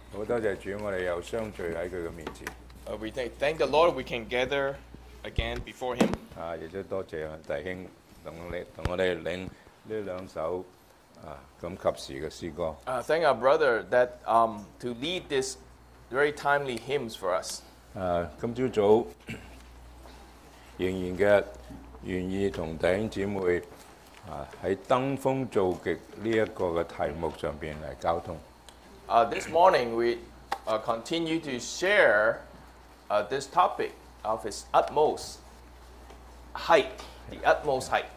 好多謝主，我哋又相聚喺佢嘅面前。 We thank the Lord we can gather again before Him. 亦都多謝弟兄同我哋領呢兩首咁及時嘅詩歌。 Thank our brother that to lead this very timely hymns for us. 今朝早仍然嘅願意同弟兄姊妹喺登峰造極呢一個嘅題目上邊嚟交通。 This morning we continue to share this topic of His utmost height, the utmost height.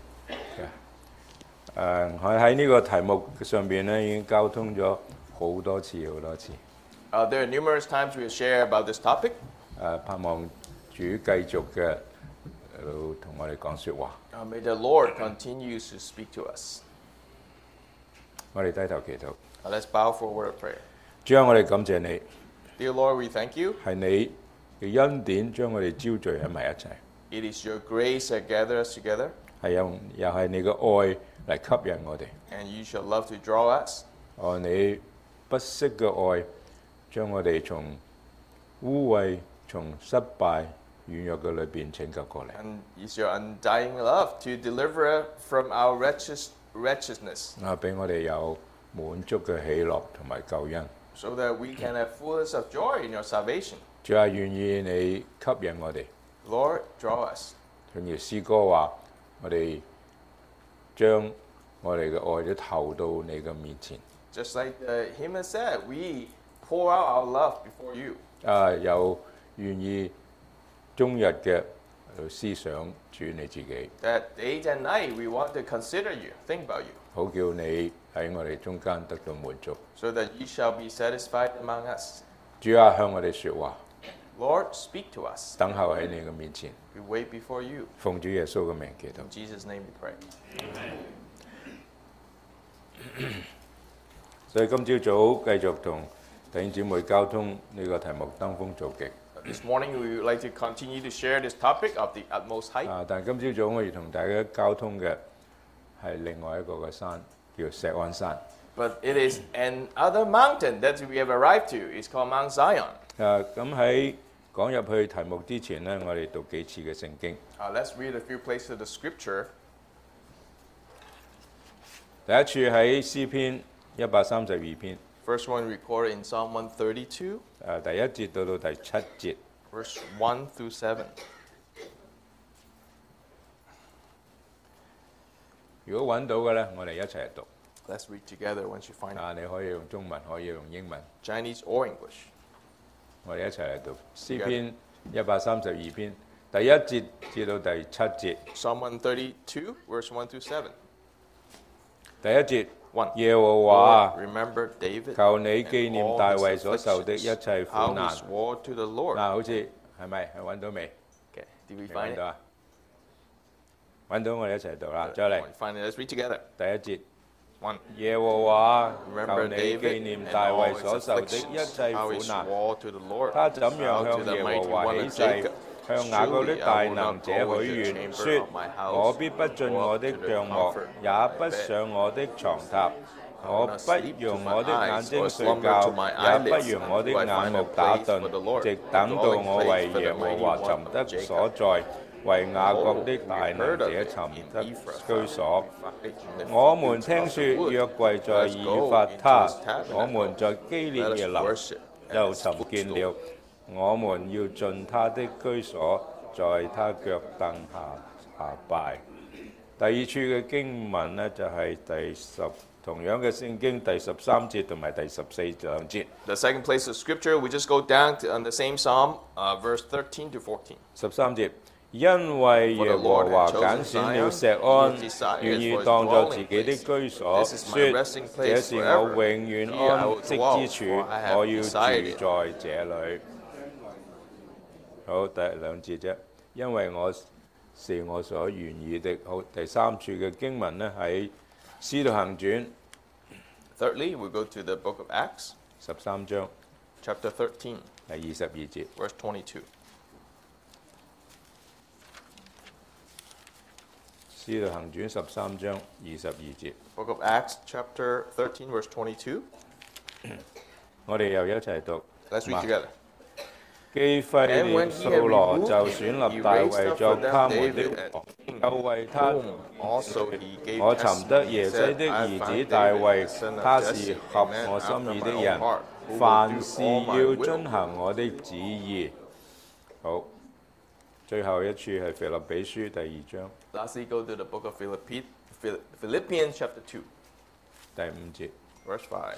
我喺呢個題目上邊咧已經交通咗好多次。 There are numerous times we share about this topic. 盼望主繼續嘅同我哋講説話。 May the Lord continue to speak to us. 我哋低頭祈禱。 Let's bow for a word of prayer. 主啊，我哋感謝你， Dear Lord, we thank you. 係你嘅恩典將我哋招聚喺埋一齊， It is your grace that gathers us together, 又係你嘅愛嚟吸引我哋。 and you shall love to draw us. 你不息嘅愛將我哋從污穢、從失敗、軟弱嘅裏邊拯救過嚟。 And it's your undying love to deliver us from our wretchedness, 俾我哋有滿足嘅喜樂同埋救恩。 so that we can have fullness of joy in your salvation. 主啊，願意你吸引我哋。 Lord, draw us. 正如詩歌話，我哋將我哋嘅愛都投到你嘅面前。 Just like the hymn has said, we pour out our love before you. 又願意終日嘅思想主你自己， That day and night we want to consider you, think about you, 好叫你喺我哋中間得到滿足。 so that you shall be satisfied among us. 主啊，向我哋説話， Lord, speak to us. 等候喺你嘅面前。 We wait before you. 奉主耶穌嘅名祈禱。 In Jesus' name we pray. 所以今朝早繼續同弟兄姊妹交通呢個題目登峰造極。 This morning we would like to continue to share this topic of the utmost height. 但係今朝早我要同大家交通嘅係另外一個嘅山，叫錫安山。 But it is another mountain that we have arrived to. It's called Mount Zion. 咁喺講入去題目之前呢，我哋讀幾次嘅聖經。 Let's read a few places of the scripture. 第一處喺詩篇132篇， First one recorded in Psalm 132, 第一節到到第7節。 verse 1 through 7. 如果揾到嘅呢，我哋一齊嚟讀。 Let's read together once you find it. 你可以用中文，可以用英文， Chinese or English. 我哋一齊嚟讀詩篇132篇第一節至到第7節。 Psalm 132, verse 1 through 7. 第一節， 1. 耶和華 Lord, remember David 求你 and 紀念 all 大 his 衛所受的一切 afflictions, 苦 how 難。 he swore to the Lord. 好似係咪係揾到未？ Okay, did we 未 find 揾 it? 到啊？揾到我哋一齊讀啦，再嚟 When you find it, let's read together. 第一節。 1. 耶和華求 Remember 你 David 紀念 and 大 all 衛 his 所受的一 afflictions, 切 how 苦 he 難。 swore to the Lord. 他怎樣 How to 向 the 耶 mighty 和華 one 起 of 誓， Jacob. 向雅各的 Surely 大 I will 能 not 者 go 許 into the 願 chamber 說 of my house, 我必不進 nor 我的 to the 帳幕， comfort 也 of 不 my bed. 上我的床榻。我 not 不 sleep 容 to my 我的眼 eyes, 睛 or 睡 slumber 覺， to my 也不 eyelids, 容我的 till I 眼 find 目 a 打 place for the 盹， Lord, 直 a 等到 dwelling 我 place 為 for 耶 the 和 mighty 華 one 尋 of 得 Jacob. 所在，為雅各的 Oh, 大 we 能 heard 者 of it 尋 in 得 Ephrath, 居所。 in the 我們 fields 聽 of 說 the wood. 約櫃在 Let's 以 go 法 into 他 his， tabernacle. 我們在基列 Let 耶 us 樓 worship at 又 his 尋見 footstool. 了。我們要進他的居所，在他腳凳下拜。第二處嘅經文呢，就係同樣嘅聖經第13節同埋第14兩節。 The second place of scripture, we just go down to, on the same psalm, verse 13 to 14. 13節，因為耶和華揀選了錫安，願意當作自己的居所，說：這是我永遠安息之處，我要住在這裏。好，第兩節啫，因為我是我所願意的。好，第三處嘅經文呢，喺《使徒行傳》 Thirdly, we go to the book of Acts, 13章 chapter 13, 第22節。 verse 22. 使徒行傳13章22節。 Book of Acts, chapter 13, verse 22. 我哋又一齊讀。 Let's read together. 既廢了掃羅，就選立大衛作他們的王，又為他 Also he gave 我尋得耶西 said, 的 I 兒 find 子大 David, 衛 the son，of 他 Jesse, 是 a 合 man 我心 after 意 my 的 own 人 heart, who will 凡 do 事 all my 要 will. 遵行我的旨意。好，最後一處係腓立比書第2章 Lastly, go to the book of Philippians chapter 2, 第5節。 verse 5.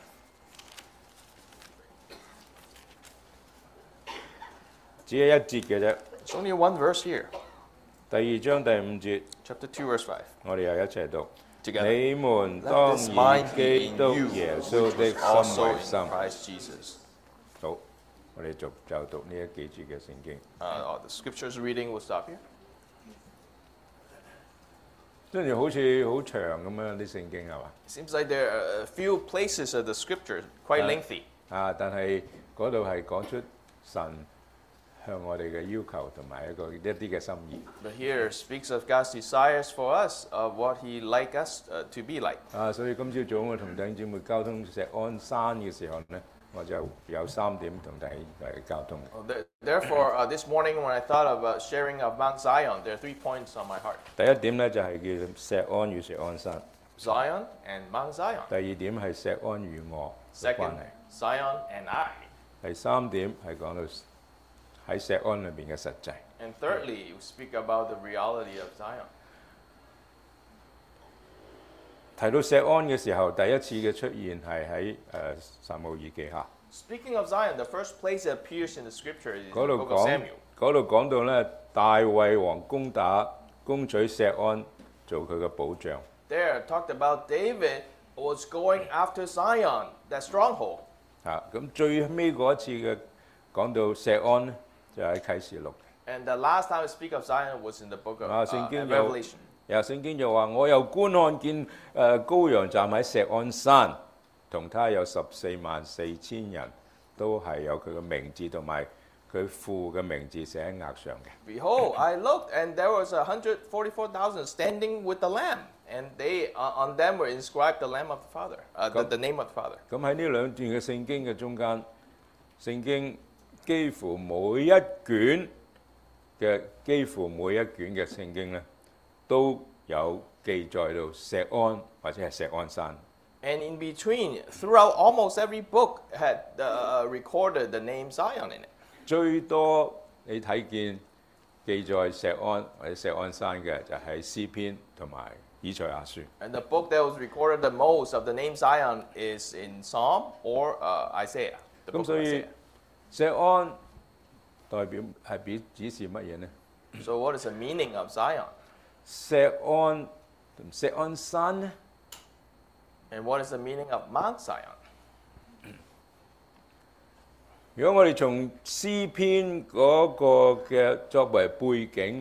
只係一節嘅啫。 It's only one verse here. 第2章第5節， Chapter 2, verse 5. 我哋又一齊讀。 Together. 你們 Let 當 this 以 mind be 基 in 督 you, 耶 which 穌的 was 心 also 為 in 心。 Christ Jesus. 好，我哋就讀呢一幾節嘅聖經。 The scriptures reading will stop here. 跟住好似好長咁樣啲聖經係嘛？ Seems like there are a few places of the scripture quite lengthy. 但係嗰度係講出神向我哋嘅要求同埋一啲嘅心意。 But here speaks of God's desires for us, of what He like us to be like. 所以今朝早我同弟兄姊妹交通石安山嘅時候呢，我就有3點同弟兄交通。 Therefore, this morning when I thought about sharing of Mount Zion, there are 3 points on my heart: 第一點呢，就係叫石安與石安山， Zion and Mount Zion. 第二點係石安與我嘅 Second, 關係， Zion and I. 第三點係講到喺石安裏邊嘅實際。 And thirdly, we speak about the reality of Zion. 提到石安嘅時候，第一次嘅出現係喺撒母耳記下 Speaking of Zion, the first place it appears in the scripture is in 嗰 the 度 book of 講， Samuel. 嗰度講到咧，大衛王攻取石安做佢嘅保障。 There, it talked about David was going after Zion, that stronghold. 咁最尾嗰一次嘅講到石安咧，就喺啟示錄。 And the last time we speak of Zion was in the book of 聖經 Revelation. 聖經就話：我又觀看見羔羊站喺石安山，同他有144000人，都係有佢嘅名字同埋佢父嘅名字寫喺額上嘅。 Behold, I looked, and there was 144,000 standing with the Lamb, and they on them were inscribed the Lamb of the Father, the name of the Father. 咁喺呢兩段嘅聖經嘅中間，聖經幾乎每一卷嘅聖經咧，都有記載到石安或者係石安山。 And in between, throughout almost every book, had recorded the name Zion in it. 最多你睇見記載石安或者石安山嘅就係詩篇同埋以賽亞書。 And the book that was recorded the most of the name Zion is in Psalm or Isaiah. The 咁 book 所 of 以 Isaiah. 石安代表係指示乜嘢呢？ So what is the meaning of Zion? 石安同石安山呢？ And what is the meaning of Mount Zion? 如果我哋從詩篇嗰個嘅作為背景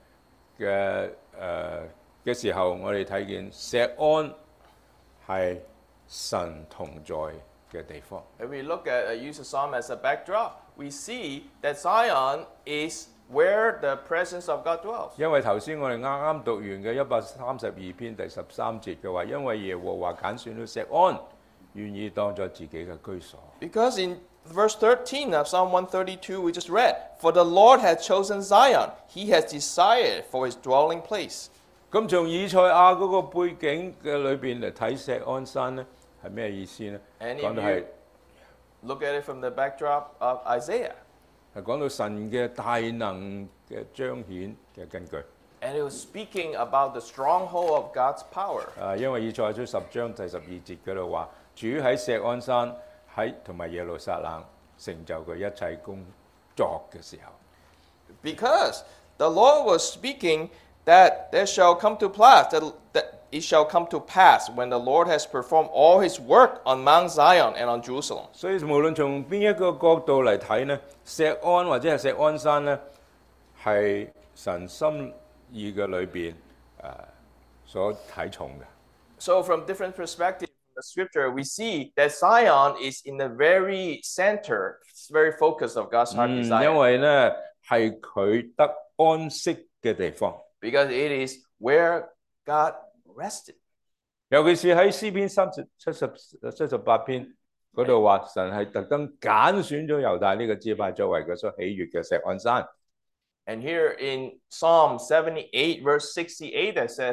嘅時候，我哋睇見石安係神同在嘅地方。 If we look at use the psalm as a backdrop, we see that Zion is where the presence of God dwells. 因為頭先我哋啱啱讀完嘅132篇第13節嘅話，因為耶和華揀選了石安，願意當作自己嘅居所。 Because in verse 13 of Psalm 132 we just read, For the Lord has chosen Zion, He has desired for His dwelling place. 咁從以賽亞嗰個背景嘅裏邊嚟睇石安山咧，係咩意思呢？ And 講 if 到 you 係 look at it from the backdrop of Isaiah, 係講到神嘅大能嘅彰顯嘅根據。 and it was speaking about the stronghold of God's power. 因為以賽亞書10章第12節嗰度話，主喺石安山喺同埋耶路撒冷成就佢一切工作嘅時候。 Because the Lord was speaking that there shall come to pass, that it shall come to pass when the Lord has performed all His work on Mount Zion and on Jerusalem. 所以無論從邊一個角度嚟睇呢，石安或者係石安山呢，係神心意嘅裏邊所睇重嘅。 So from different perspectives in the scripture, we see that Zion is in the very center, very focus of God's heart 因 desire. 為呢係佢得安息嘅地方。 Because it is where God rested. 尤其是喺詩篇78篇嗰嗰度話神係特登揀選咗猶大呢個支派作為佢所喜悅嘅錫安山。 And here in Psalm 78, verse 68, it says,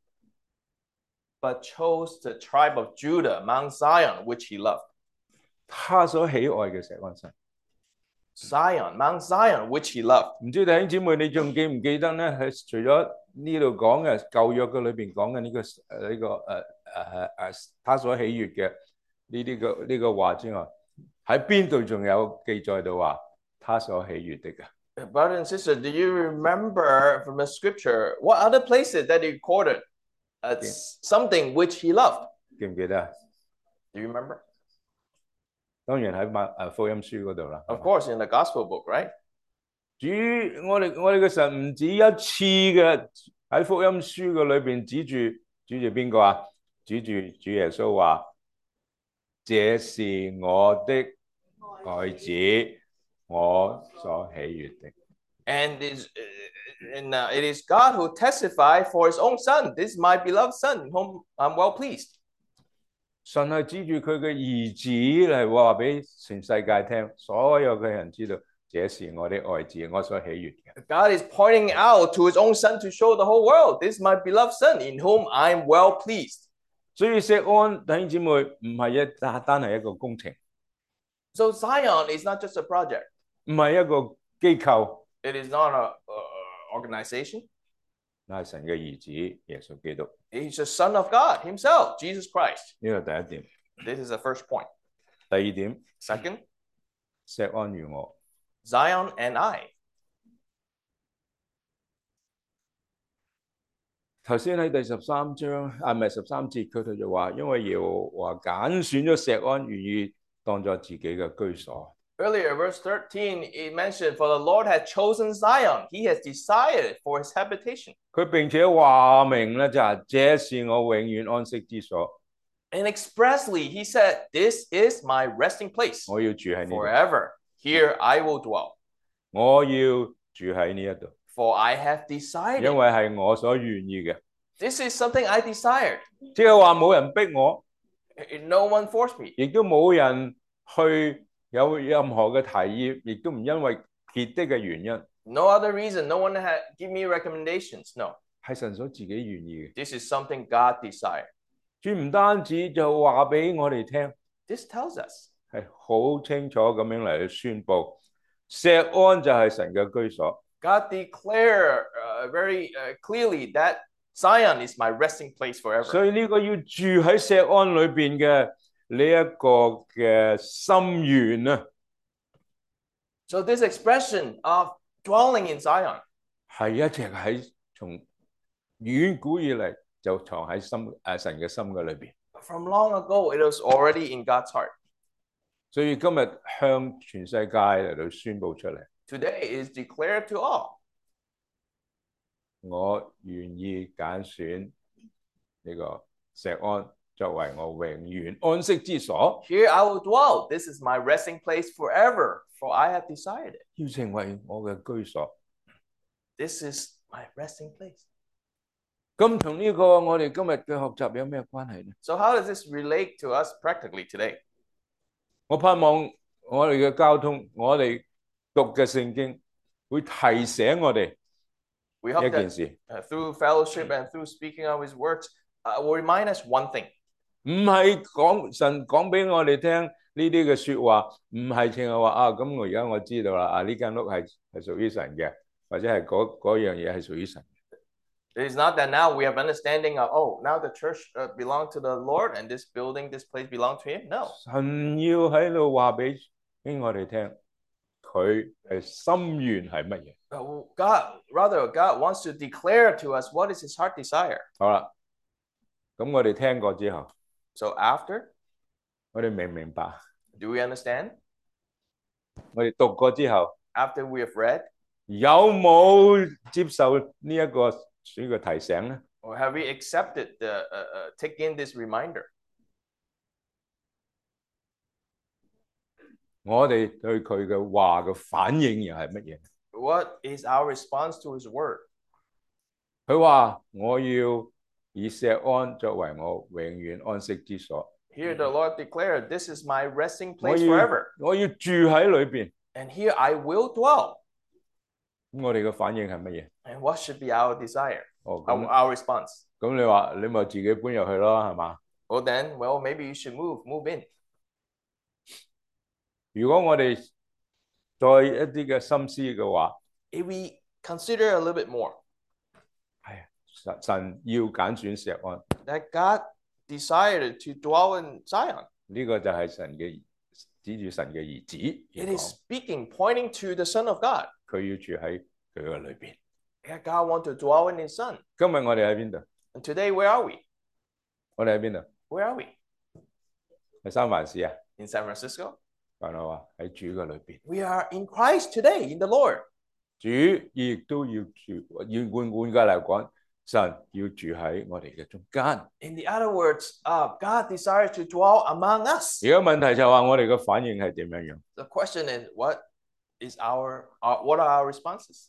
but chose the tribe of Judah, Mount Zion, which he loved. 他所喜愛嘅錫安山。 Zion, Mount Zion, which he loved. 唔知弟兄姊妹你仲記唔記得咧？係除咗呢度講嘅舊約嘅裏邊講嘅他所喜悅嘅呢個話之外，喺邊度仲有記載到話他所喜悅的嘅？ Brother and sister, do you remember from the scripture what other places that he recorded something which he loved? 記唔記得啊？ Do you remember? 當然喺福音書嗰度啦。 Of course, in the gospel book, right? 我哋嘅神唔止一次嘅喺福音書嘅裏邊指住邊個啊？指住主耶穌話：這是我的愛子，我所喜悅的。 And it is God who testified for his own son. This is my beloved son, whom I'm well pleased. 神係指住佢嘅兒子嚟話俾全世界聽，所有嘅人知道，這是我的愛子，我所喜悅嘅。 God is pointing out to his own son to show the whole world, this is my beloved son, in whom I'm well pleased. 所以錫安弟兄姊妹唔係單係一個工程， So Zion is not just a project. 唔係一個機構， It is not an organization. 係神嘅兒子耶穌基督。 He's the Son of God himself, Jesus Christ. 呢個第一點。 This is the first point. 第二點， Second, 錫安與我。 Zion and I. 頭先喺第13章，唔係13節，佢哋就話，因為耶和華揀選咗錫安，願意當作自己嘅居所。 Earlier, verse 13, it mentioned, for the Lord has chosen Zion. He has decided for his habitation. 佢並且話明咧，就係這是我永遠安息之所。 And expressly, he said, this is my resting place. 我要住喺呢度， Forever, here I will dwell. 我要住喺呢一度， For I have 因 decided. 為係我所願意嘅。 This is something I desired. 即係話冇人逼我， No one forced me. 亦都冇人去有任何嘅提議，亦都唔因為別的嘅原因， No other reason. No one had give me recommendations. No. 係神所自己願意嘅。 This is something God desired. 主唔單止就話俾我哋聽， This tells us. 係好清楚咁樣嚟去宣佈，錫安就係神嘅居所。 God declared very clearly that Zion is my resting place forever. 所以呢個要住喺錫安裏邊嘅呢一個嘅心願啊， So this expression of dwelling in Zion 係一直喺從遠古以嚟就藏喺神嘅心嘅裏邊。 from long ago, it was already in God's heart. 所以今日向全世界嚟到宣佈出嚟， Today it is declared to all. 我願意揀選呢個錫安作為我永遠安息之所， Here I will dwell. This is my resting place forever, for I have decided. 要成為我嘅居所。 This is my resting place. 咁同呢個我哋今日嘅學習有咩關係呢？ So how does this relate to us practically today? 我盼望我哋嘅交通，我哋讀嘅聖經會提醒我哋 We 一 hope 件 that 事， through fellowship and through speaking of his words, will remind us one thing. 唔係神講俾我哋聽呢啲嘅説話，唔係淨係話啊咁我而家我知道啦，啊呢間屋係屬於神嘅，或者係嗰樣嘢係屬於神。 It is not that now we have understanding of, oh, now the church belongs to the Lord and this building, this place belongs to him. No. 神要喺度話俾我哋聽，佢嘅心願係乜嘢？ God wants to declare to us what is his heart desire. 好啦，咁我哋聽過之後， So after, 我哋明唔明白？ do we understand? 我哋讀過之後， After we have read, 有冇接受呢一個提醒咧？ or have we accepted take in this reminder? 我哋對佢嘅話嘅反應又係乜嘢？ What is our response to his word? 佢話我要以錫安作為我永遠安息之所。 Here the Lord declared, "This is my resting 我 place 要 forever, 我要住喺裏邊。 and here I will dwell." 咁我哋嘅反應係乜嘢？ And what should be our desire, 哦， our response? 咁你話你咪自己搬入去咯，係嘛？ Well, then, maybe you should move in. 如果我哋再一啲嘅心思嘅話， If we consider a little bit more, 神要揀選錫安， that God decided to dwell in Zion. 呢個就係神嘅指住神嘅兒子， It is speaking, pointing to the Son of God. 佢要住喺佢嘅裏邊。 Yeah, God wants to dwell in His Son. 今日我哋喺邊度？ And today, where are we? 我哋喺邊度？ Where are we? 喺三藩市啊？ In San Francisco? 但係話喺主嘅裏邊， We are in Christ today, in the Lord. 主亦都要住，換句嚟講，神要住喺我哋嘅中間。 In the other words, God desires to dwell among us. 而家問題就係話我哋嘅反應係點樣樣？ The question is, what are our responses?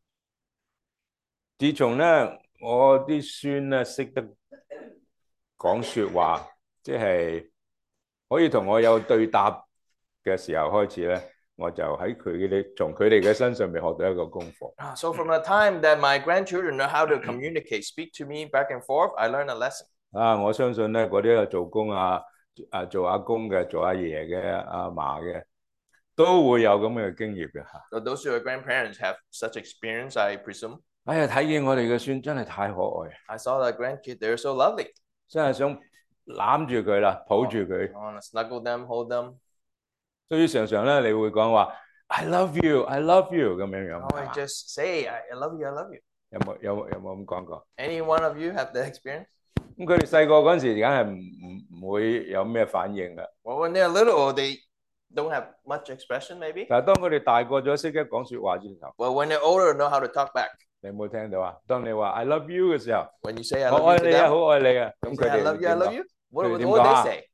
自從咧我啲孫咧識得講説話，即係可以同我有對答嘅時候開始咧，我就喺從佢哋嘅身上面學到一個功課。 So from the time that my grandchildren know how to communicate, speak to me back and forth, I learned a lesson. 我相信咧嗰啲做工做阿公嘅、做阿爺嘅、阿嫲嘅，都會有咁嘅經驗嘅嚇。 So those who are grandparents have such experience, I presume. 哎呀，睇見我哋嘅孫真係太可愛， I saw the grandkids; they're so lovely. 真係想攬住佢啦，抱住佢。 I want to snuggle them, hold them. 所以常常咧，你會講話 I love you, I love you 咁樣樣。 Oh, I just say, I love you, I love you. 有冇咁講過？ Any one of you have that experience? 咁佢哋細個嗰陣時，梗係唔會有咩反應㗎。 Well, when they're little, they don't have much expression, maybe. 但係當佢哋大個咗，識得講説話之後， But when they're older, know how to talk back. 你有冇聽到啊？當你話 I love you 嘅時候， When you say I 我 love 愛 you to 你啊， them, 好愛你啊，咁 you 佢 say I 哋 love you, I love you. What would they say?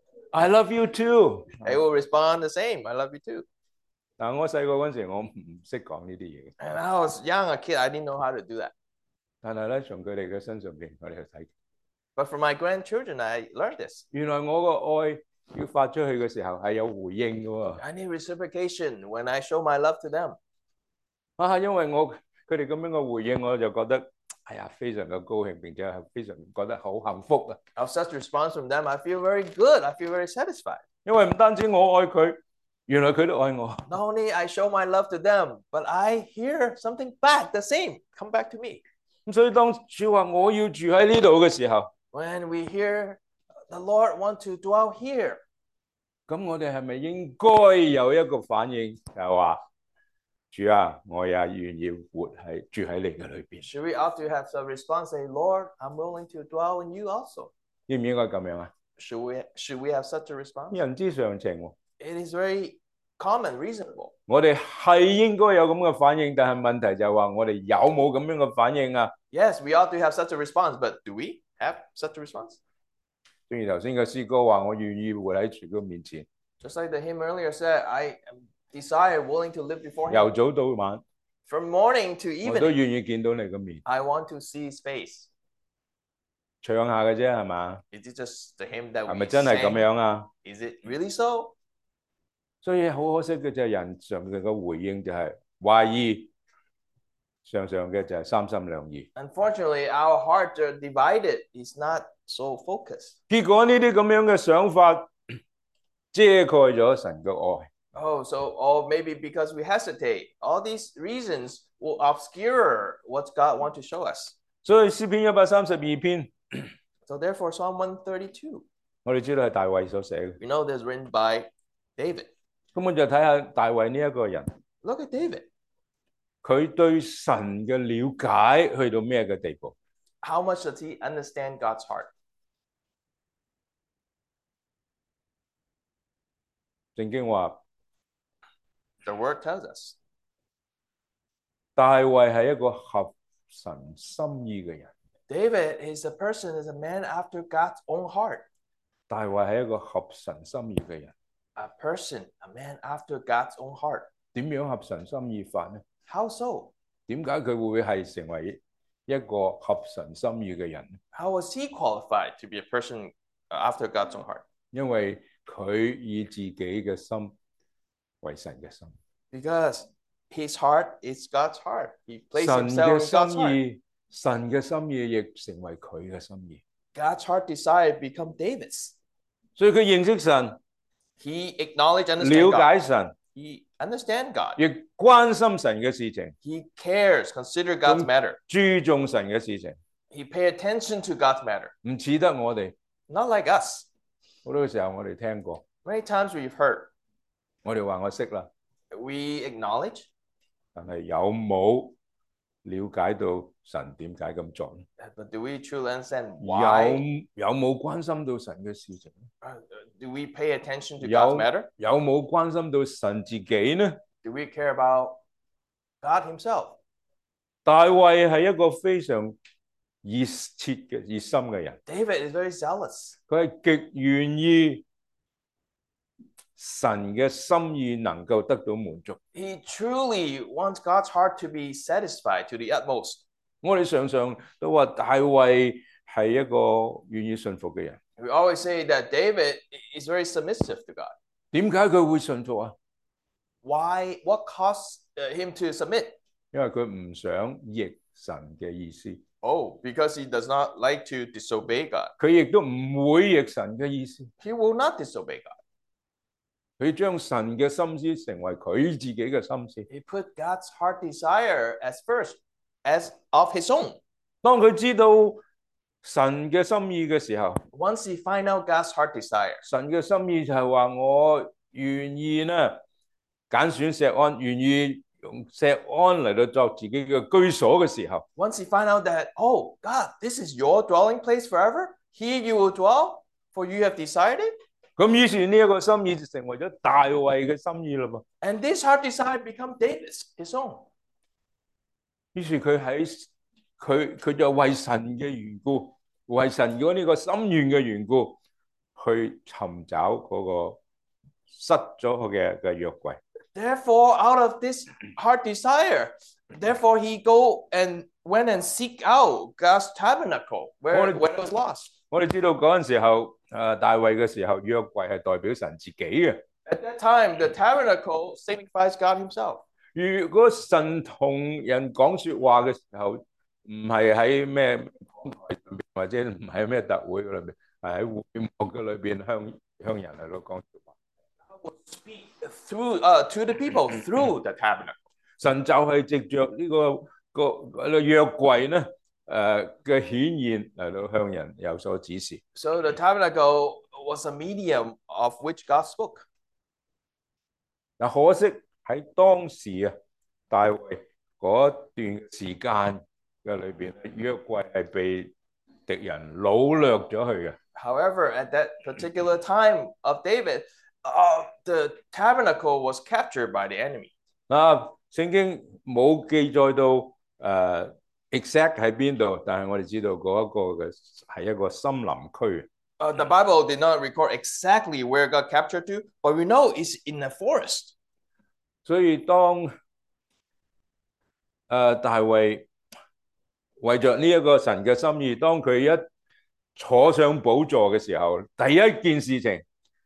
I love you too。 They will respond the same. I love you too. 但係我細個嗰陣時，我唔識講呢啲嘢嘅。 And I was young, a kid, I didn't know how to do that. 但係咧，從佢哋嘅身上邊，我哋去睇， But for my grandchildren, I learned this. 原來我個愛要發出去嘅時候係有回應嘅喎。 I need reciprocation when I show my love to them. 因為佢哋咁樣嘅回應，我就覺得哎呀非常嘅高興，並且係非常覺得好幸福啊！ Of such response from them, I feel very good. I feel very satisfied. 因為唔單止我愛佢，原來佢都愛我。 Not only I show my love to them, but I hear something back, the same, come back to me. 咁所以當主話我要住喺呢度嘅時候， When we hear the Lord want to dwell here, 咁我哋係咪應該有一個反應，就係話主啊，我也願意住喺你嘅裏邊。 should we ought to have some response, say, Lord, I'm willing to dwell in you also? 應唔應該咁樣啊？ Should we have such a response? 人之常情喎。 It is very common, reasonable. 我哋係應該有咁嘅反應，但係問題就係話我哋有冇咁樣嘅反應啊？ Yes, we ought to have such a response, but do we have such a response? 正如頭先嘅詩歌話，我願意活喺主嘅面前， Just like the hymn earlier said, I desire, willing to live before 由 Him. 早到晚， From morning to 我都 evening, 願意見到你嘅面。 I want to see His face. 唱下嘅啫，係嘛？ Is it just the hymn that 係 we 咪真係咁 sang? 樣啊？ Is it really so? 所以好可惜嘅就係人上面嘅回應就係懷疑，常常嘅就係三心兩意。 Unfortunately, our hearts are divided. It's not so focused. 結果呢啲咁樣嘅想法遮蓋咗神嘅愛。 Oh, maybe because we hesitate. All these reasons will obscure what God wants to show us. 所以詩篇132篇， So therefore, Psalm 132, 我哋知道係大衛所寫嘅。 we know this written by David. 咁我就睇下大衛呢一個人， Look at David. 佢對神嘅了解去到咩嘅地步？ How much does he understand God's heart? 聖經話 The word tells us 大衛係一個合神心意嘅人。 David is a man after God's own heart. 大衛係一個合神心意嘅人。 A man after God's own heart. 點樣合神心意法呢？ How so? 點解佢會係成為一個合神心意嘅人？ How was he qualified to be a person after God's own heart? 因為佢以自己嘅心為神嘅心。 Because his heart is God's heart. He placed 神 himself 嘅 in God's 心 heart. 意，神嘅心意亦成為佢嘅心意。 God's heart desire become David's. 所以佢認識神， He acknowledged and understand 了 God. 解神， He understand God. 亦關心神嘅事情， He cares, consider God's matter. 注重神嘅事情， He pay attention to God's matter. 唔似得我哋。 Not like us. 好多時候我哋聽過， Many times we've heard, 我哋話我識啦， we acknowledge, 但係有冇了解到神點解咁做呢？ but do we truly understand why? 有冇關心到神嘅事情？ Do we pay attention to 有 God's matter? 有冇關心到神自己呢？ Do we care about God himself? 大衛係一個非常熱心嘅人， David is very zealous. 佢係極願意神嘅心意能夠得到滿足。 He truly wants God's heart to be satisfied to the utmost. 我哋常常都話大衛係一個願意信服嘅人。 We always say that David is very submissive to God. 點解佢會信服啊？ Why? What caused him to submit? 因為佢唔想逆神嘅意思， Oh, because he does not like to disobey God. 佢亦都唔會逆神嘅意思。 He will not disobey God. 佢將神嘅心思成為佢自己嘅心思。 He put God's heart desire as first, as of his own. 當佢知道神嘅心意嘅時候， Once he find out God's heart desire, 神嘅心意就係話我願意呢揀選錫安，願意用錫安嚟到作自己嘅居所嘅時候， once he find out that, oh, God, this is your dwelling place forever, here you will dwell, for you have decided. 咁於是呢一個心意就成為咗大衛嘅心意啦噃。 And this heart desire become David's, his own. 於是佢就為神嘅緣故，為神嗰呢個心願嘅緣故，去尋找嗰個失咗嘅約櫃。 Therefore, out of this heart desire, therefore he went and seek out God's tabernacle when it was lost. 我哋知道嗰陣時候，大衛嘅時候，約櫃係代表神自己嘅。 At that time, the tabernacle signifies God himself. 如果神同人講說話嘅時候，唔係喺咩講台上面，或者唔係咩特會嘅裏邊，係喺會幕嘅裏邊向人嚟到講說話。 God would speak through to the people through the tabernacle. 神就係藉着呢個約櫃呢嘅顯現嚟到向人有所指示。 So the tabernacle was a medium of which God spoke. 嗱，可惜喺當時啊，大衛嗰段時間嘅裏邊，約櫃係被敵人擄掠咗去嘅。 However, at that particular time of David, the tabernacle was captured by the enemy. 嗱，聖經冇記載到exact 喺邊度，但係我哋知道嗰一個嘅係一個森林區。 The Bible did not record exactly where it got captured to, but we know it's in a forest. 所以當大衛為着呢一個神嘅心意，當佢一坐上寶座嘅時候，第一件事情，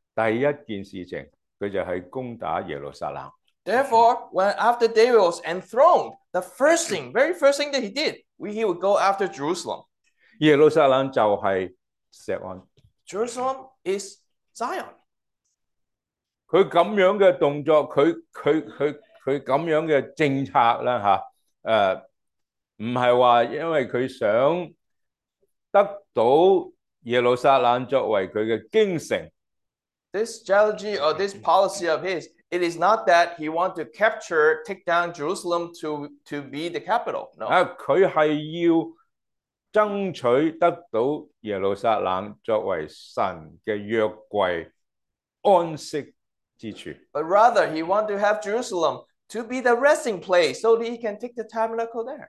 佢就係攻打耶路撒冷。 Therefore, when after David was enthroned, the very first thing that he did, he would go after Jerusalem. 耶路撒冷就係錫安。 Jerusalem is Zion. 佢咁樣嘅動作，佢咁樣嘅政策啦嚇，唔係話因為佢想得到耶路撒冷作為佢嘅京城。 This strategy or this policy of his, it is not that he want to take down Jerusalem to be the capital. No. 佢係要爭取得到耶路撒冷作為神嘅約櫃安息之處。 But rather, he want to have Jerusalem to be the resting place so that he can take the tabernacle there.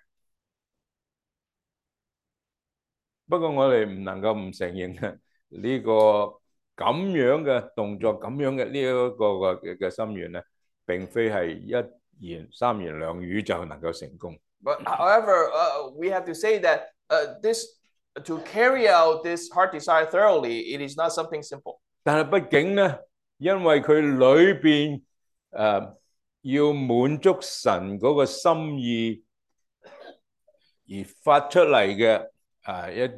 不過我哋唔能夠唔承認呢個咁樣嘅動作，咁樣嘅呢一個嘅心願咧，並非係一言三言兩語就能夠成功。 But however, we have to say that to carry out this heart desire thoroughly, it is not something simple. 但係畢竟呢，因為佢裏邊要滿足神嗰個心意而發出嚟嘅一啲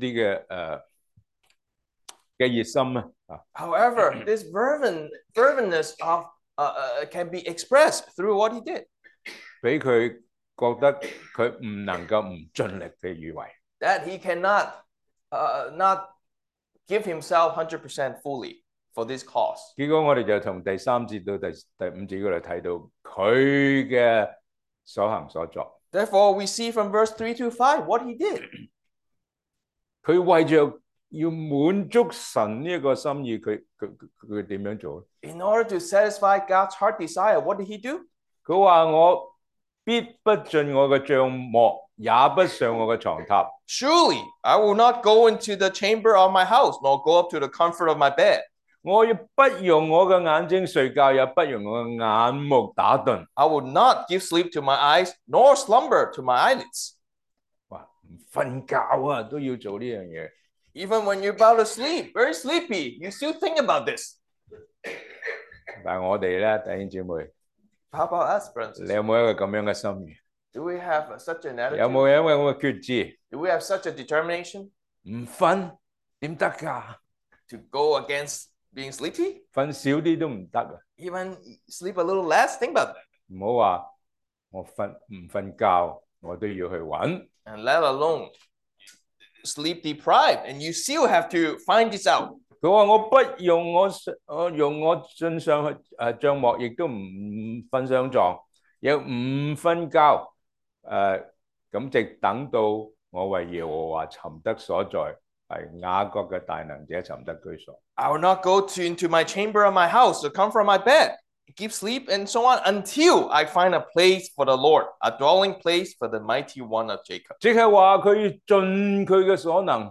嘅熱心啊。 However, this ferventness of can be expressed through what he did. 俾佢覺得佢唔能夠唔盡力嘅以為。 That he cannot not give himself 100% fully for this cause. 結果我哋就從第3節到第5節嗰度睇到佢嘅所行所作。 Therefore, we see from verse 3 to 5 what he did. 佢為着要滿足神呢一個心意，佢點樣做？ In order to satisfy God's heart desire, what did he do? 佢話我必不進我嘅帳幕，也不上我嘅床榻。 Surely, I will not go into the chamber of my house, nor go up to the comfort of my bed. 我要不用我嘅眼睛睡覺，也不用我嘅眼目打盹。 I will not give sleep to my eyes, nor slumber to my eyelids. 哇，唔瞓覺啊，都要做呢樣嘢。 Even when you're about to sleep, very sleepy, you still think about this. 但係我哋咧，弟兄姊妹， How about us, brothers? 你有冇一個咁樣嘅心意？ Do we have such an attitude? 有冇因為咁嘅決志？ Do we have such a determination 唔瞓點得㗎？ to go against being sleepy? 瞓少啲都唔得啊！ Even sleep a little less? Think about that. 唔好話我唔瞓覺，我都要去揾。 And let alone sleep deprived, and you still have to find this out. 佢話我不用我進上去帳幕，亦都唔瞓上床，亦唔瞓覺。咁直等到我為耶和華尋得所在，係雅各嘅大能者尋得居所。 I will not go into my chamber of my house to come from my bed, keep sleep, and so on until I find a place for the Lord, a dwelling place for the mighty one of Jacob. 即係話佢要盡佢嘅所能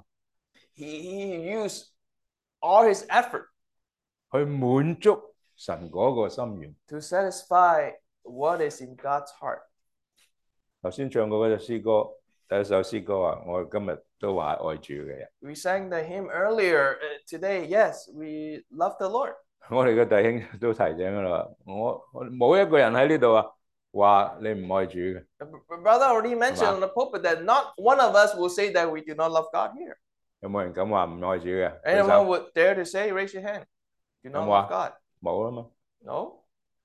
He used all his effort 去滿足神嗰個心願。 to satisfy what is in God's heart. 頭先唱過嗰首詩歌，第一首詩歌話：我今日都話愛主嘅人。 We sang the hymn earlier today. Yes, we love the Lord. 我哋嘅弟兄都提醒㗎啦，我冇一個人喺呢度話你唔愛主嘅。 Brother already mentioned on the pulpit that not one of us will say that we do not love God here. 有冇人敢話唔愛主嘅？ Anyone would dare to say, raise your hand. Do not love God. 冇啊嘛。 No.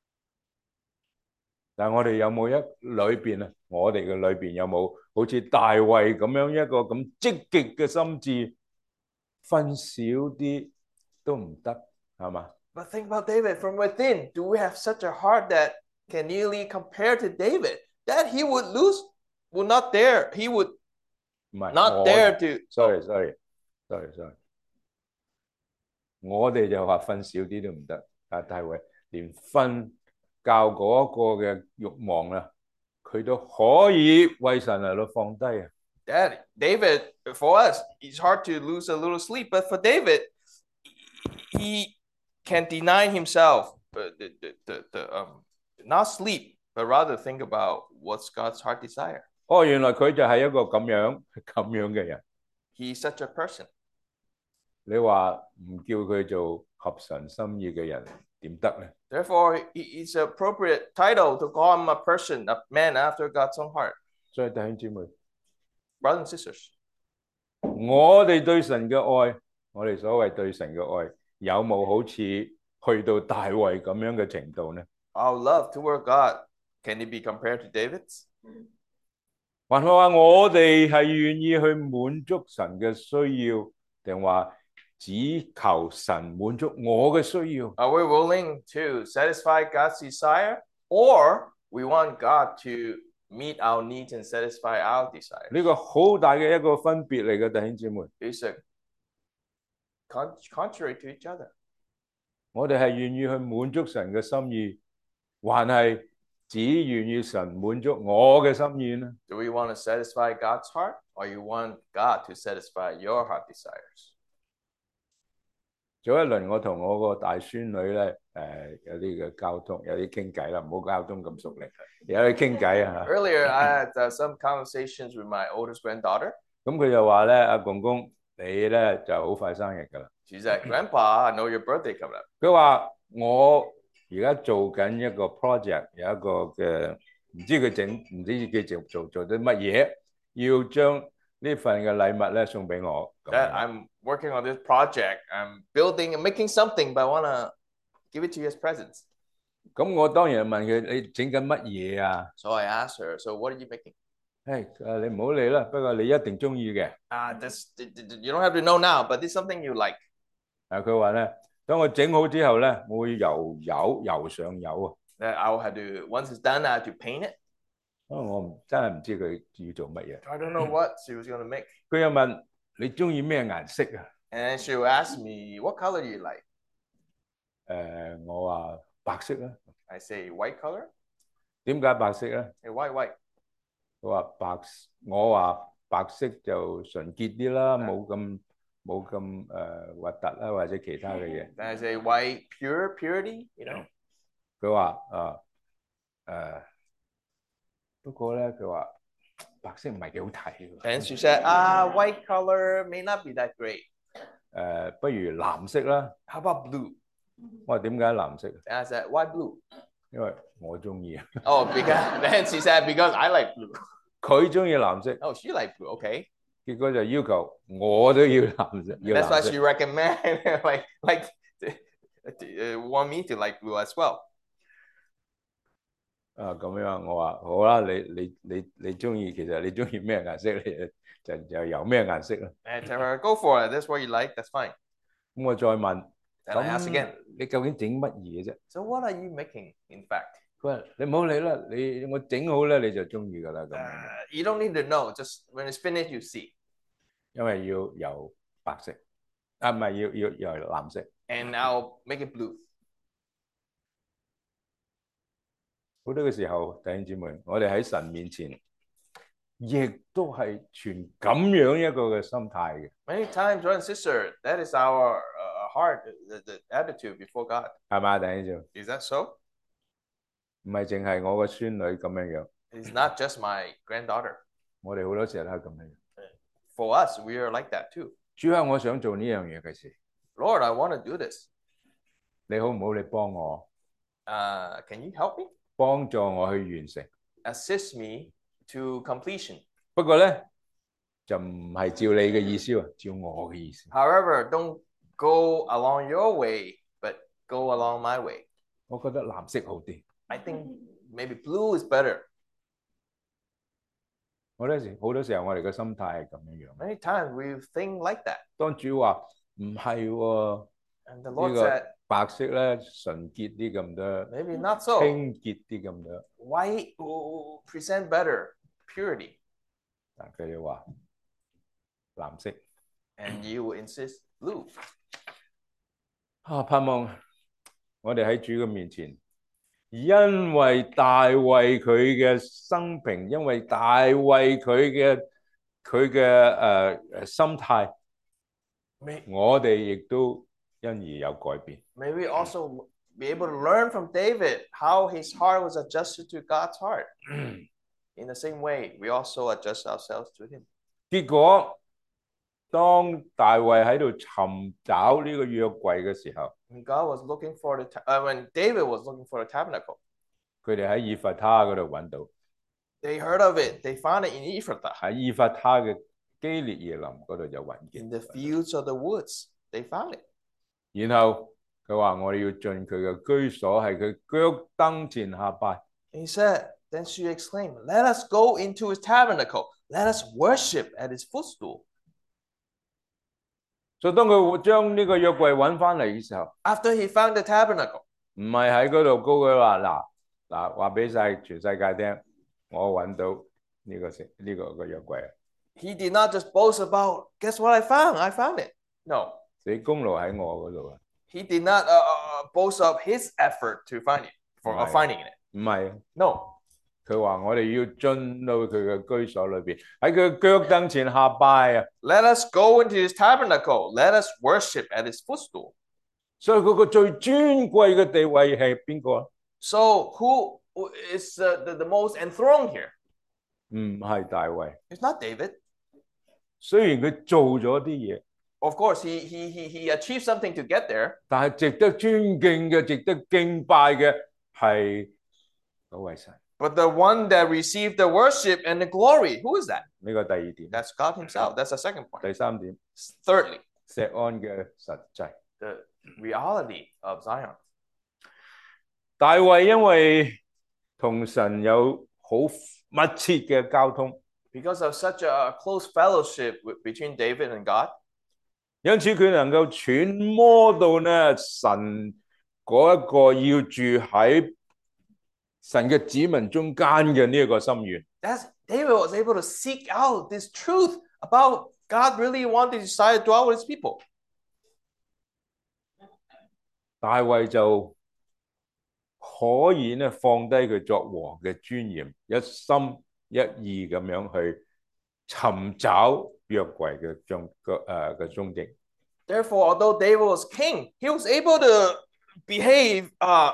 但係我哋有冇裏邊啊？我哋嘅裏邊有冇好似大衛咁樣一個咁積極嘅心志，瞓少啲都唔得，係嘛？ But think about David from within. Do we have such a heart that can nearly compare to David? That he would not dare. He would 唔係 not dare to. Sorry。我哋就話瞓少啲都唔得，但係大衛連瞓覺嗰個嘅慾望啊，佢都可以為神嚟到放低啊。 That David, for us, it's hard to lose a little sleep, but for David, he can deny himself not sleep, but rather think about what's God's heart desire. 哦，原來佢就係一個咁樣嘅人。 He's such a person. 你話唔叫佢做合神心意嘅人，點得咧？ Therefore, it's an appropriate title to call him a person, a man after God's own heart. 所以弟兄姊妹， Brothers and sisters, 我哋對神嘅愛，我哋所謂對神嘅愛，有冇好似去到大衛咁樣嘅程度呢？ our love toward God, can it be compared to David's? 還係話我哋係願意去滿足神嘅需要，定話只求神滿足我嘅需要？ Are we willing to satisfy God's desire, or we want God to meet our needs and satisfy our desire? 呢個好大嘅一個分別嚟嘅，弟兄姊妹。 It's contrary to each other. 我哋係願意去滿足神嘅心意，還係只願意神滿足我嘅心意呢？ Do we want to satisfy God's heart, or you want God to satisfy your heart desires? 早一輪我同我個大孫女咧，有啲嘅交通，有啲傾偈啦，唔好交通咁熟練，有啲傾偈啊。 Earlier, I had some conversations with my oldest granddaughter. 咁佢就話咧，阿公公， 你咧就好快生日㗎啦。 She said, Grandpa, I know your birthday coming up. 佢話我而家做緊一個 project，有一個嘅唔知佢做啲乜嘢，要將呢份嘅禮物咧送俾我。 That I'm working on this project. I'm building and making something, but I want to give it to you as presents. 咁我當然問佢：你整緊乜嘢啊？ So I asked her, so what are you making? 你唔好理啦，不過你一定中意嘅。 You don't have to know now, but this is something you like. 佢話咧，當我整好之後咧，我會油上油啊。 That I will have to, once it's done, I have to paint it. 我真係唔知佢要做乜嘢。 I don't know what she was going to make. 佢又問你中意咩顏色啊？ And she will ask me, what color do you like? 我話白色啦。 I say, white color? 點解白色咧？ Hey, white. 佢話我話白色就純潔啲啦，冇咁核突啦，或者其他嘅嘢。 Then I say, white, purity, you know. 佢話不過咧，佢話白色唔係幾好睇。 And she said, white color may not be that great. 不如藍色啦。 How about blue? 我話點解藍色？ And I said, why blue? 因為我中意。 Oh, because then she said, because I like blue. 佢中意藍色。 Oh, she like blue. Okay. 結果就要求我都要藍色。 That's why she recommend want me to like blue as well. 咁樣我話好啦，你中意，其實你中意咩顏色，你就由咩顏色啦。 And tell her, go for it. That's what you like. That's fine. 咁我再問， Then I ask again. 你究竟整乜嘢啫？ So what are you making? In fact, 佢話你唔好理啦，我整好咧你就中意噶啦咁。 you don't need to know. Just when it's finished, you see. 因為要由白色，唔係要由藍色。 And I'll make it blue. 好多嘅時候，弟兄姊妹，我哋喺神面前，亦都係存咁樣一個嘅心態嘅。 Many times, brother and sister, that is our heart, the attitude before God. 係嘛，弟兄姊妹？ Is that so? 唔係淨係我個孫女咁樣樣， It's not just my granddaughter. 我哋好多時候都係咁樣樣。 For us, we are like that too. 主啊，我想做呢樣嘢嘅事， Lord, I want to do this. 你好唔好？你幫我， Can you help me? 幫助我去完成。 Assist me to completion. 不過咧，就唔係照你嘅意思喎，照我嘅意思。 However, don't go along your way, but go along my way. 我覺得藍色好啲。 I think maybe blue is better. 好多時候我哋嘅心態係咁樣樣。 Many times we think like that. 當主話唔係喎， And the Lord 呢個 said, 白色咧純潔啲咁多， maybe not so. 清潔啲咁多。 White will present better purity. 但佢哋話藍色。 And you will insist blue. 盼望我哋喺主嘅面前，因為大衛佢嘅生平，因為大衛佢嘅心態，我哋亦都因而有改變。 May we also be able to learn from David how his heart was adjusted to God's heart. In the same way, we also adjust ourselves to him. 結果當大衛喺度尋找呢個約櫃嘅時候， When God was looking for when David was looking for the tabernacle, 佢哋喺以弗他嗰度揾到， they heard of it. They found it in Ephrathah. 喺以弗他嘅基列耶林嗰度就揾見。 In the fields of the woods, they found it. 然後佢話：我哋要進佢嘅居所，係佢腳凳前下拜。 And he said, then she exclaimed, let us go into his tabernacle. Let us worship at his footstool. 所以當佢將呢個約櫃揾翻嚟嘅時候， After he found the tabernacle, 唔係喺嗰度高佢話嗱話俾晒全世界聽，我揾到呢個約櫃啊！ he did not just boast about, guess what I found? I found it. No, 你功勞喺我嗰度啊！ he did not boast of his effort to find it, for Right. finding it. 唔係， No, 佢話我哋要進到佢嘅居所裏邊，喺佢腳凳前下拜啊！ let us go into his tabernacle. Let us worship at his footstool. 所以嗰個最尊貴嘅地位係邊個啊？ So who is the most enthroned here? 唔係大衛， It's not David. 雖然佢做咗啲嘢， Of course, he achieved something to get there. 但係值得尊敬嘅、值得敬拜嘅係嗰位神。 But the one that received the worship and the glory, who is that? 呢個第二點。 That's God himself. That's the second point. 第三點， Thirdly, 錫安嘅實際。 the reality of Zion. 大衛因為同神有好密切嘅交通， Because of such a close fellowship between David and God, 因此佢能夠揣摩到呢神嗰一個要住喺神嘅子民中間嘅呢一個心願。 David was able to seek out this truth about God really wanting to decide to dwell with his people. 大衛就可以呢放低佢作王嘅尊嚴，一心一意咁樣去尋找約櫃嘅蹤跡。 Therefore, although David was king, he was able to behave,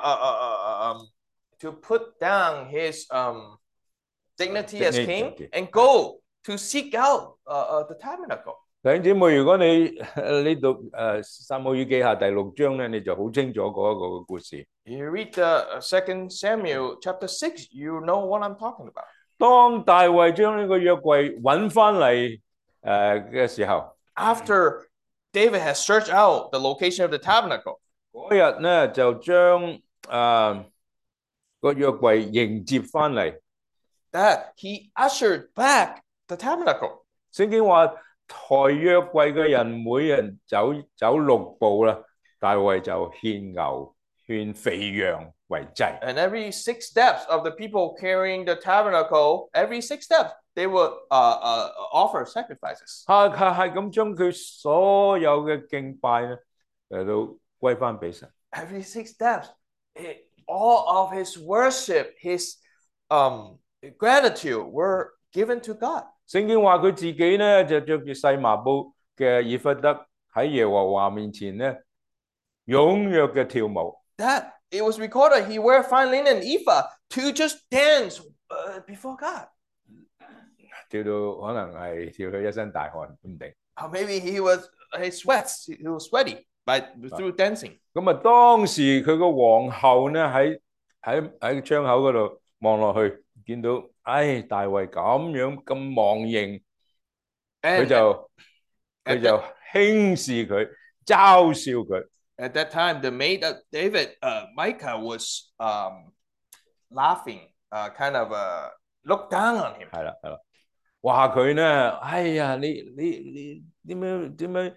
to put down his dignity as king and go to seek out the tabernacle. 弟兄姊妹，如果你讀撒母耳記下第6章咧，你就好清楚嗰一個嘅故事。 You read the 2 Samuel chapter 6, you know what I'm talking about. 當大衛將呢個約櫃揾翻嚟嘅時候， After David has searched out the location of the tabernacle, 嗰日咧就將個約櫃迎接翻嚟。 that he ushered back the tabernacle. 聖經話抬約櫃嘅人每人走6步啦，大衛就獻牛獻肥羊為祭。 And every 6 steps of the people carrying the tabernacle, every 6 steps, they would offer sacrifices. 係咁將佢所有嘅敬拜咧嚟到歸翻俾神。 Every 6 steps, all of his worship, his gratitude were given to God. 聖經話佢自己咧就着住細麻布嘅以弗得喺耶和華面前咧踴躍嘅跳舞。 That it was recorded he wear fine linen ephod to just dance before God. 跳到可能係跳到一身大汗都唔定。 Or maybe he was sweaty through dancing. 咁啊，當時佢個皇后咧喺窗口嗰度望落去，見到大衛咁樣咁忘形，佢就輕視佢，嘲笑佢。 At that time, the maid of David, Micah, was laughing, kind of looked down on him. 係啦，話佢咧，你點樣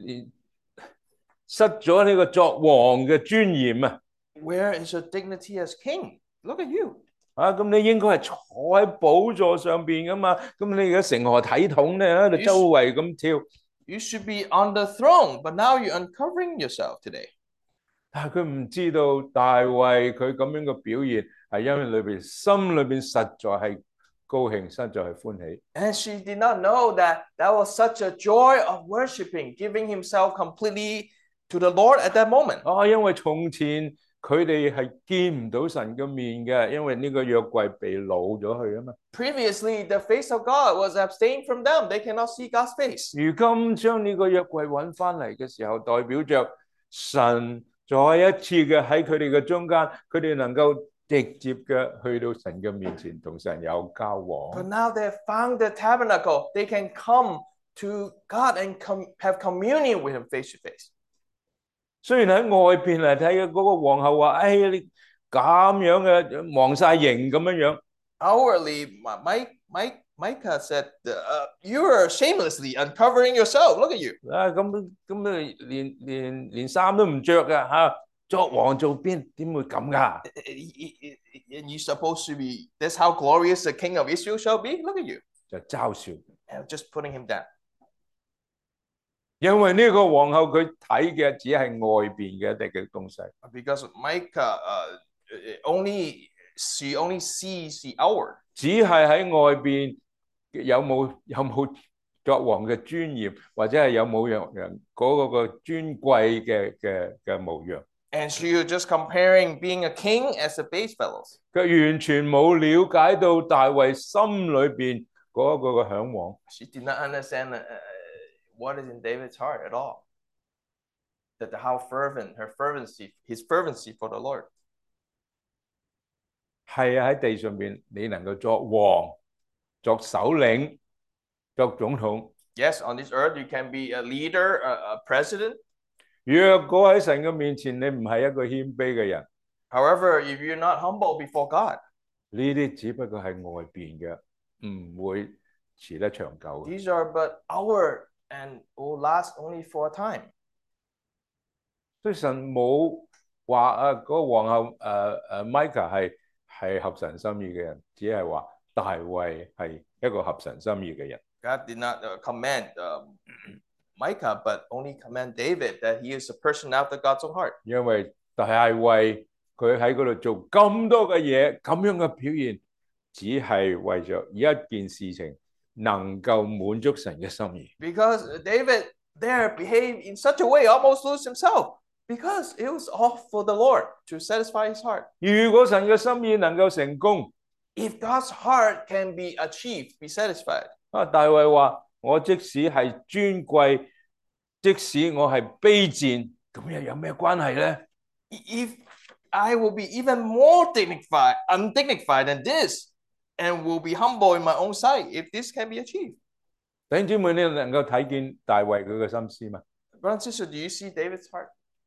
失咗呢個作王嘅尊嚴啊？ Where is your dignity as king? Look at you. 咁你應該係坐喺寶座上邊噶嘛？咁你而家成何體統咧？喺度周圍咁跳。 You should be on the throne, but now you're uncovering yourself today. 但係佢唔知道大衛佢咁樣嘅表現係因為心裏邊實在係高興，實在係歡喜。 And she did not know that was such a joy of worshiping, giving himself completely to the Lord at that moment. 因為從前佢哋係見唔到神嘅面嘅，因為呢個約櫃被擄咗去啊嘛。 Previously, the face of God was abstained from them. They cannot see God's face. 如今將呢個約櫃揾翻嚟嘅時候，代表着神再一次嘅喺佢哋嘅中間，佢哋能夠直接嘅去到神嘅面前，同神有交往。 But now they have found the tabernacle. They can come to God and have communion with Him face to face. 雖然喺外邊嚟睇嘅嗰個皇后話：你咁樣嘅忘晒形咁樣樣。 Outwardly, Micah said, "You are shamelessly uncovering yourself. Look at you." 咁連衫都唔着㗎嚇，作王做邊點會咁㗎？ And you're supposed to be. That's how glorious the King of Israel shall be. Look at you. 就嘲笑。 And just putting him down. 因為呢個皇后佢睇嘅只係外邊嘅一啲嘅東西。 Because Micah she only sees the outward. 只係喺外邊有冇作王嘅尊嚴，或者係有冇人嗰個尊貴嘅模樣。 And she was just comparing being a king as a base fellows. 佢完全冇了解到大衛心裏邊嗰個嘅嚮往。 She did not understand what is in David's heart at all. That how fervent, his fervency for the Lord. 係啊，喺地上邊你能夠作王、作首領、作總統。 Yes, on this earth you can be a leader, a president. 若果喺神嘅面前，你唔係一個謙卑嘅人， However, if you're not humble before God, 呢啲只不過係外邊嘅，唔會持得長久嘅。 these are but outward and will last only for a time. 所以神冇話嗰個皇后Micah 係合神心意嘅人，只係話大衛係一個合神心意嘅人。 God did not command Micah, but only command David that he is a person after God's own heart. 因為大衛佢喺嗰度做咁多嘅嘢，咁樣嘅表現，只係為咗一件事情能夠滿足神嘅心意。 Because David there behaved in such a way, almost lose himself, because it was all for the Lord to satisfy his heart. 如果神嘅心意能夠成功， If God's heart can be achieved, be satisfied. 大衛話：我即使係尊貴，即使我係卑賤，咁又有咩關係呢？ If I will be even more undignified than this, and will be humble in my own sight, if this can be achieved. 弟兄姊妹，你能夠睇見大衛佢嘅心思嗎？ Brother and sister, do you see David's heart?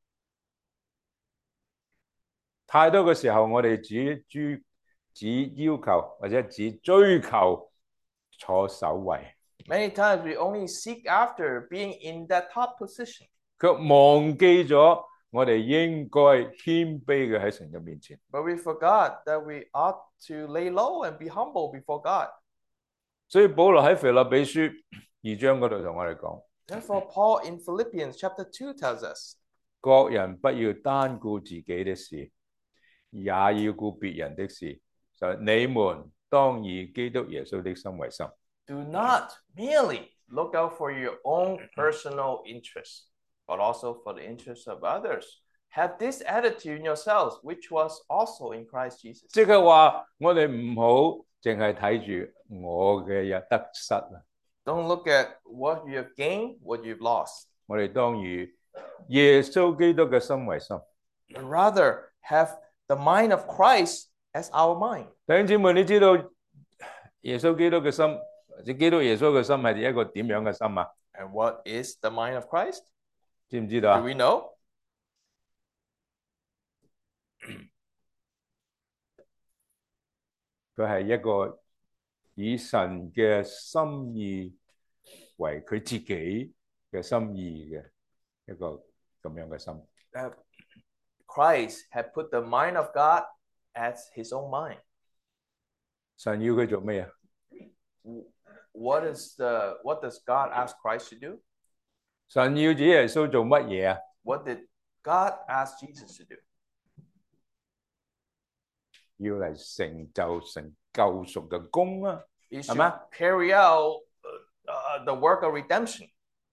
太多嘅時候，我哋只要求或者只追求坐首位， Many times we only seek after being in that top position, 卻忘記咗我哋應該謙卑嘅喺神嘅面前。 but we forgot that we ought to lay low and be humble before God. 所以保羅喺腓立比書2章嗰度同我哋講： Therefore, Paul in Philippians chapter 2 tells us, 各人不要單顧自己的事，也要顧別人的事。就你們當以基督耶穌的心為心。 do not merely look out for your own personal interests, but also for the interests of others. Have this attitude in yourselves, which was also in Christ Jesus. 即係話，我哋唔好淨係睇住我嘅得失啊！ Don't look at what you have gained, what you've lost, 我哋當以耶穌基督嘅心為心。 but rather have the mind of Christ as our mind. 弟兄姊妹，你知道耶穌基督嘅心，或者基督耶穌嘅心係一個點樣嘅心啊？ And what is the mind of Christ? 知唔知道 Do 啊？ we know? 佢係一個以神嘅心意為佢自己嘅心意嘅一個咁樣嘅心。 That Christ had put the mind of God as his own mind. 神要佢做咩啊？ What does God ask Christ to do? 神要主耶穌做乜嘢啊？ What did God ask Jesus to do? 要嚟成就成救贖嘅功啊！ Is 係咩？ to carry out the work of redemption.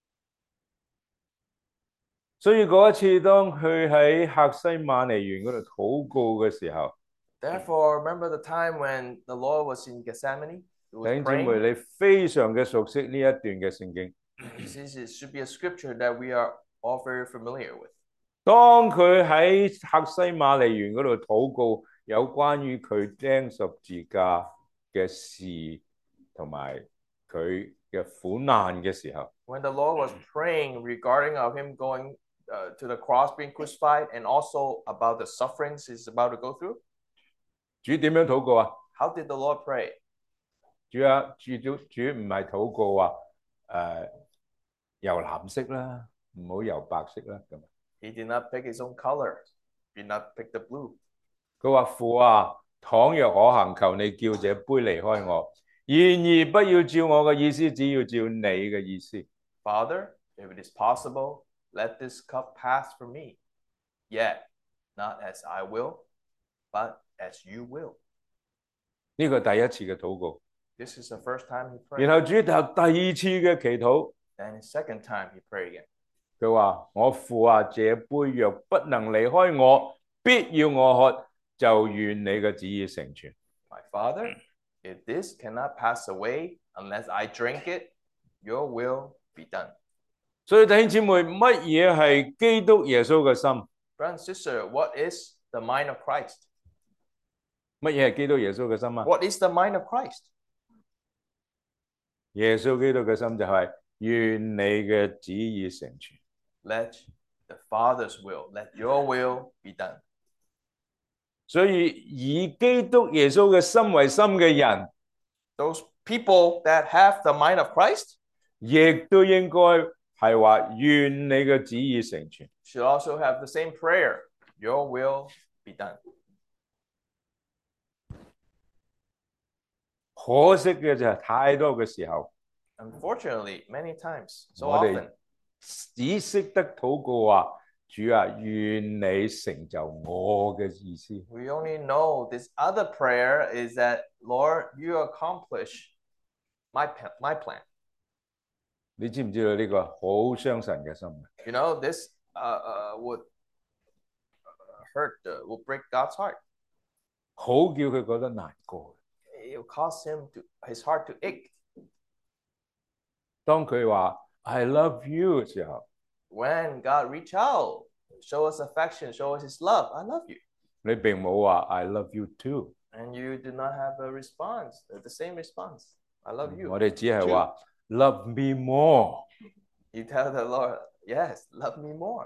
所以嗰一次當佢喺客西馬尼園嗰度禱告嘅時候， Therefore, remember the time when the Lord was in Gethsemane? He 弟 was 兄姊 praying. 妹，你非常嘅熟悉呢一段嘅聖經。 This should be a scripture that we are all very familiar with. 當佢喺客西馬尼園嗰度禱告有關於佢釘十字架嘅事同埋佢嘅苦難嘅時候， When the Lord was praying regarding of him going to the cross, being crucified, and also about the sufferings he's about to go through, 主點樣禱告啊？ how did the Lord pray? 主唔係禱告話油藍色啦，唔好油白色啦咁。 He did not pick his own color. He did not pick the blue. 佢話父啊，倘若可行，求你叫這杯離開我，然而不要照我嘅意思，只要照你嘅意思。 Father, if it is possible, let this cup pass from me. Yet, not as I will, but as you will. 呢個第一次嘅禱告， This is the first time he prayed. 然後主第二次嘅祈禱， Then the second time he prayed again. 佢話：我父啊，這杯若不能離開我，必要我喝，就願你嘅旨意成全。 My Father, if this cannot pass away unless I drink it, your will be done. 所以弟兄姊妹，乜嘢係基督耶穌嘅心？ Brother and sister, what is the mind of Christ? 乜嘢係基督耶穌嘅心啊？ What is the mind of Christ? 耶穌基督嘅心就係願你嘅旨意成全。 Let the Father's will, let your will be done. 所以以基督耶穌嘅心為心嘅人， Those people that have the mind of Christ 亦都應該係話願你嘅旨意成全。 should also have the same prayer. Your will be done. 可惜嘅就係太多嘅時候， Unfortunately, many times, so 我哋 often, 只識得禱告話：主啊，願你成就我嘅意思。 we only know this other prayer is that, Lord, you accomplish my plan. 你知唔知道呢個好傷神嘅心？ You know, this would hurt, will break God's heart. 好叫佢覺得難過。 It will cause his heart to ache. 當佢話 I love you 嘅時候， When God reach out, show us affection, show us his love. I love you. 你並冇話 I love you too。 And you do not have a response, the same response. I love you. 我哋只係話 love me more。 You tell the Lord, yes, love me more.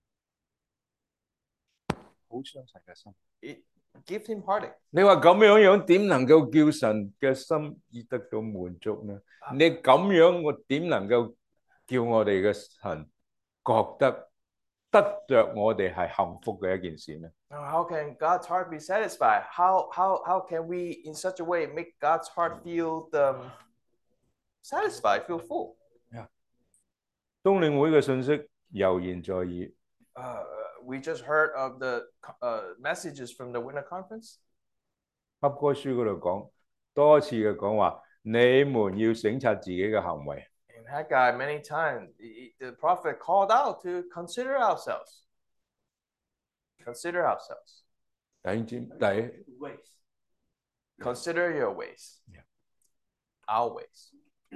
好傷神嘅心。 It gives him heartache. 你話咁樣點能夠叫神嘅心意得到滿足呢？你咁樣我點能夠叫我哋嘅神覺得着我哋係幸福嘅一件事呢？ Now, how can God's heart be satisfied? How can we, in such a way, make God's heart feel satisfied, feel full? 冬令會嘅信息悠然在耳， We just heard of the messages from the Winter Conference. 哈該書嗰度講多次嘅講話，你們要省察自己嘅行為。 In Haggai, many times, the prophet called out to consider ourselves. Consider ourselves. 弟兄姊妹， Consider your ways. Our ways.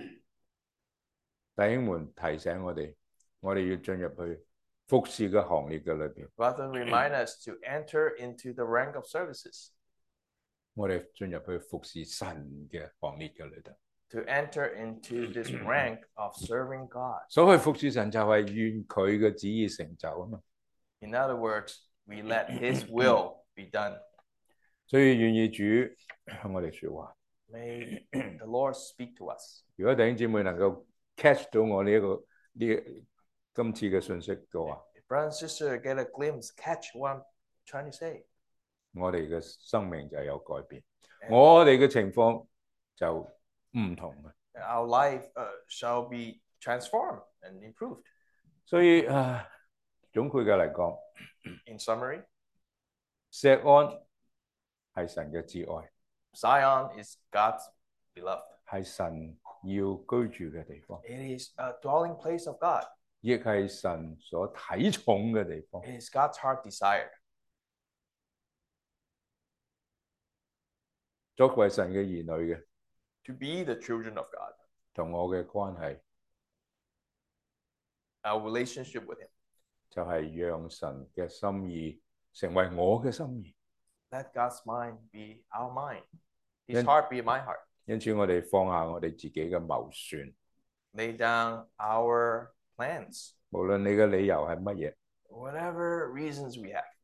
弟兄們提醒我哋要進入去服侍嘅行列嘅裏邊， Rather remind us to enter into the rank of services. 我哋進入去服侍神嘅行列嘅裏邊。 To enter into this rank of serving God. 所謂服侍神就係願佢嘅旨意成就啊嘛。 In other words, we let His will be done. 所以願意主向我哋說話。 May the Lord speak to us. 如果弟兄姊妹能夠 catch 到我今次嘅信息嘅話， If brother and sister get a glimpse, catch what I'm trying to say. 我哋嘅生命就有改變，我哋嘅情況就唔同嘅。 Our life shall be transformed and improved. 所以總括嘅嚟講， In summary, 錫安係神嘅摯愛， Zion is God's beloved. 係神要居住嘅地方， It is a dwelling place of God. 亦係神所睇重嘅地方。 It is God's heart desire. 作為神嘅兒女嘅， To be the children of God. 同我嘅關係 Our relationship with Him. 就係讓神嘅心意成為我嘅心意。 Let God's mind be our mind. His Then- heart be my heart. 因此我哋放下我哋自己嘅謀算， Lay down our plans. 無論你嘅理由係乜嘢， Whatever reasons we have.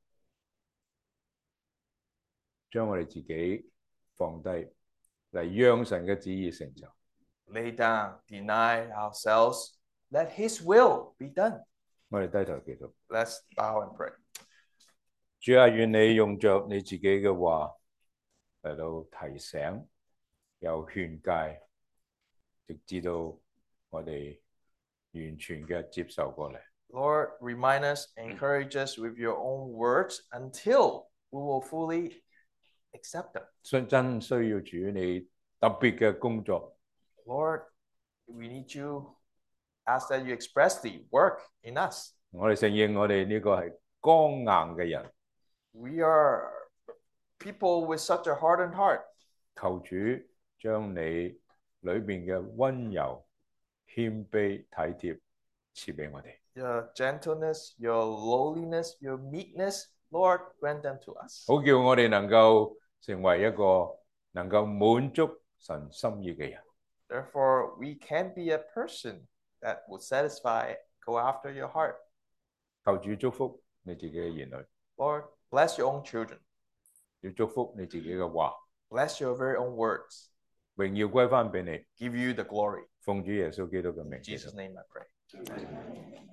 將我哋自己放低嚟，讓神嘅旨意成就。 Lay down, deny ourselves. Let His will be done. 我哋低頭祈禱。 Let's bow and pray. 主啊，願你用着你自己嘅話嚟到提醒，又勸誡，直至到我哋完全嘅接受過嚟。 Lord, remind us, encourage us with your own words until we will fully accept them. 真需要主你特別嘅工作， Lord, we need you. Ask that you expressly work in us. 我哋承認我哋呢個係剛硬嘅人， We are people with such a hardened heart. 求主將你裏邊嘅溫柔、謙卑、體貼賜俾我哋。 Your gentleness, your lowliness, your meekness, Lord, grant them to us. 好叫我哋能夠成為一個能夠滿足神心意嘅人。 Therefore, we can be a person that will satisfy, go after your heart. 求主祝福你自己嘅兒女， Lord, bless your own children. 要祝福你自己嘅話， Bless your very own words. 榮耀歸翻俾你。 Give you the glory. 奉主耶穌基督嘅名 In 祈禱。 Jesus' name I pray.